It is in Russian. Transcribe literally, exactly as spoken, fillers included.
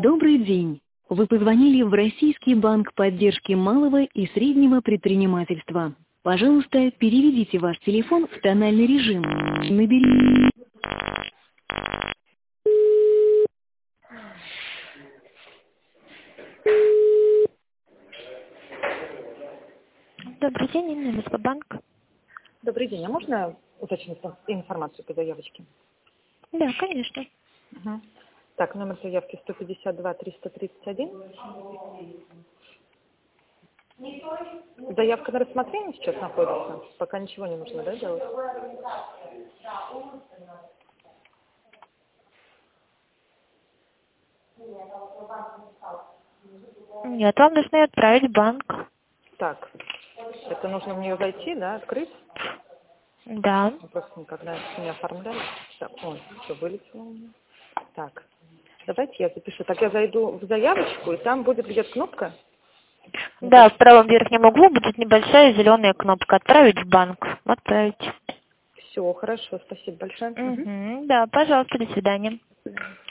Добрый день. Вы позвонили в Российский банк поддержки малого и среднего предпринимательства. Пожалуйста, переведите ваш телефон в тональный режим. Набери... Добрый день, Инна, Москвабанк. Добрый день. А можно уточнить информацию по заявочке? Да, конечно. Угу. Так, номер заявки сто пятьдесят два триста тридцать один. Заявка на рассмотрение сейчас находится? Пока ничего не нужно, да, делать? Нет, вам нужно ее отправить в банк. Так, это нужно в нее зайти, да, открыть? Да. Мы просто никогда не оформляли. Так, ой, все вылетело у меня. Так, давайте я запишу. Так, я зайду в заявочку, и там будет где-то кнопка? Да, в правом верхнем углу будет небольшая зеленая кнопка «Отправить в банк». Отправить. Все, хорошо, спасибо большое. Угу. Да, пожалуйста, до свидания.